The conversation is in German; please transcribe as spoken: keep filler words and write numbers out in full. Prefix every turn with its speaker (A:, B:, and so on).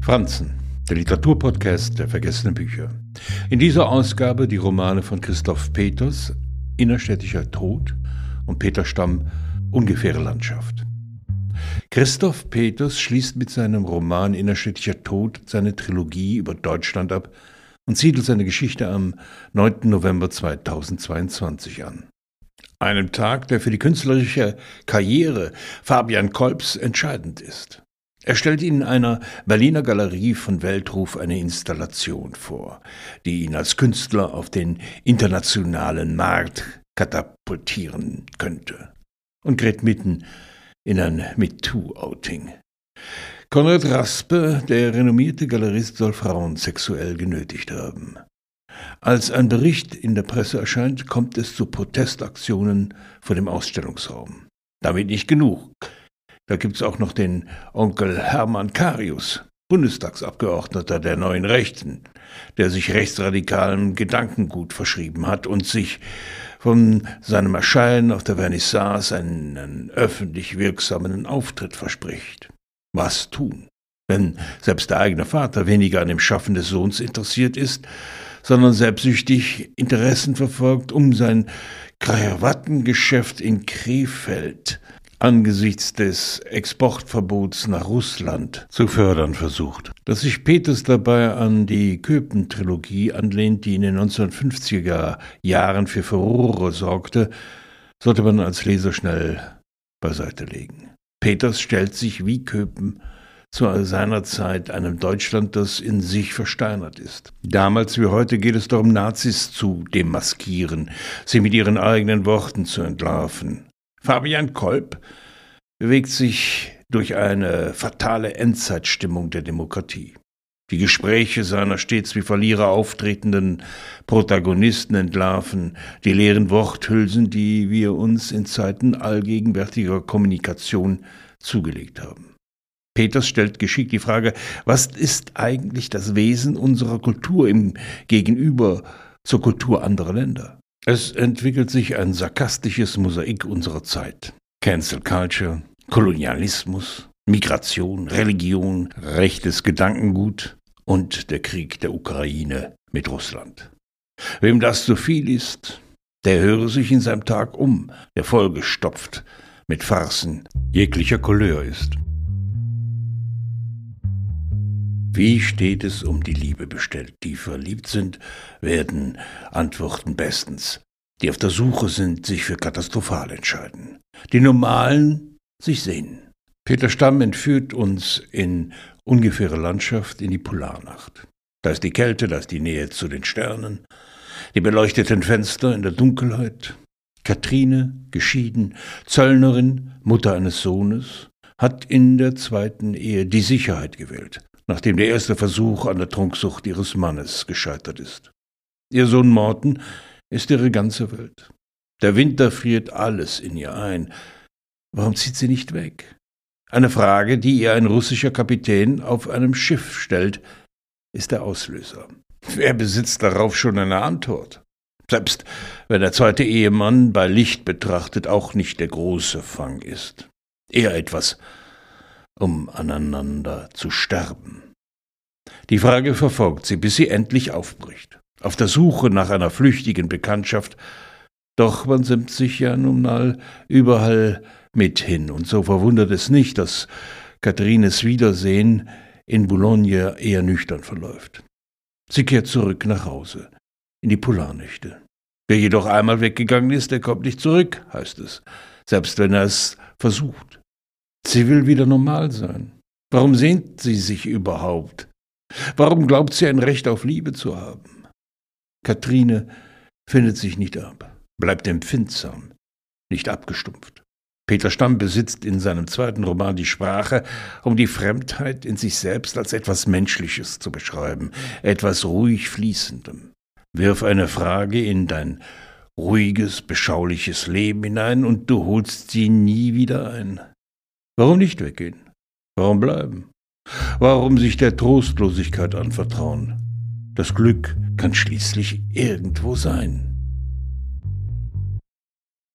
A: Franzen, der Literaturpodcast der vergessenen Bücher. In dieser Ausgabe die Romane von Christoph Peters, Innerstädtischer Tod, und Peter Stamm, Ungefähre Landschaft. Christoph Peters schließt mit seinem Roman Innerstädtischer Tod seine Trilogie über Deutschland ab und siedelt seine Geschichte am neunten November zweitausendzweiundzwanzig an. Einem Tag, der für die künstlerische Karriere Fabian Kolbs entscheidend ist. Er stellt in einer Berliner Galerie von Weltruf eine Installation vor, die ihn als Künstler auf den internationalen Markt katapultieren könnte, und gerät mitten in ein MeToo-Outing. Konrad Raspe, der renommierte Galerist, soll Frauen sexuell genötigt haben. Als ein Bericht in der Presse erscheint, kommt es zu Protestaktionen vor dem Ausstellungsraum. Damit nicht genug. Da gibt's auch noch den Onkel Hermann Carius, Bundestagsabgeordneter der Neuen Rechten, der sich rechtsradikalem Gedankengut verschrieben hat und sich von seinem Erscheinen auf der Vernissage einen öffentlich wirksamen Auftritt verspricht. Was tun, wenn selbst der eigene Vater weniger an dem Schaffen des Sohns interessiert ist, sondern selbstsüchtig Interessen verfolgt, um sein Krawattengeschäft in Krefeld angesichts des Exportverbots nach Russland zu fördern versucht. Dass sich Peters dabei an die Köpen-Trilogie anlehnt, die in den neunzehnhundertfünfziger Jahren für Furore sorgte, sollte man als Leser schnell beiseite legen. Peters stellt sich wie Köpen zu seiner Zeit einem Deutschland, das in sich versteinert ist. Damals wie heute geht es darum, Nazis zu demaskieren, sie mit ihren eigenen Worten zu entlarven. Fabian Kolb bewegt sich durch eine fatale Endzeitstimmung der Demokratie. Die Gespräche seiner stets wie Verlierer auftretenden Protagonisten entlarven die leeren Worthülsen, die wir uns in Zeiten allgegenwärtiger Kommunikation zugelegt haben. Peters stellt geschickt die Frage, was ist eigentlich das Wesen unserer Kultur im Gegenüber zur Kultur anderer Länder? Es entwickelt sich ein sarkastisches Mosaik unserer Zeit. Cancel Culture, Kolonialismus, Migration, Religion, rechtes Gedankengut und der Krieg der Ukraine mit Russland. Wem das zu viel ist, der höre sich in seinem Tag um, der vollgestopft mit Farcen jeglicher Couleur ist. Wie steht es um die Liebe bestellt? Die verliebt sind, werden antworten bestens. Die auf der Suche sind, sich für katastrophal entscheiden. Die Normalen sich sehnen. Peter Stamm entführt uns in Ungefähre Landschaft in die Polarnacht. Da ist die Kälte, da ist die Nähe zu den Sternen, die beleuchteten Fenster in der Dunkelheit. Katrine, geschieden, Zöllnerin, Mutter eines Sohnes, hat in der zweiten Ehe die Sicherheit gewählt, nachdem der erste Versuch an der Trunksucht ihres Mannes gescheitert ist. Ihr Sohn Morten ist ihre ganze Welt. Der Winter friert alles in ihr ein. Warum zieht sie nicht weg? Eine Frage, die ihr ein russischer Kapitän auf einem Schiff stellt, ist der Auslöser. Wer besitzt darauf schon eine Antwort? Selbst wenn der zweite Ehemann bei Licht betrachtet auch nicht der große Fang ist. Eher etwas, um aneinander zu sterben. Die Frage verfolgt sie, bis sie endlich aufbricht. Auf der Suche nach einer flüchtigen Bekanntschaft, doch man simmt sich ja nun mal überall mit hin, und so verwundert es nicht, dass Katharines Wiedersehen in Boulogne eher nüchtern verläuft. Sie kehrt zurück nach Hause, in die Polarnächte. Wer jedoch einmal weggegangen ist, der kommt nicht zurück, heißt es, selbst wenn er es versucht. Sie will wieder normal sein. Warum sehnt sie sich überhaupt? Warum glaubt sie, ein Recht auf Liebe zu haben? Katharine findet sich nicht ab, bleibt empfindsam, nicht abgestumpft. Peter Stamm besitzt in seinem zweiten Roman die Sprache, um die Fremdheit in sich selbst als etwas Menschliches zu beschreiben, etwas ruhig Fließendem. Wirf eine Frage in dein ruhiges, beschauliches Leben hinein und du holst sie nie wieder ein. Warum nicht weggehen? Warum bleiben? Warum sich der Trostlosigkeit anvertrauen? Das Glück kann schließlich irgendwo sein.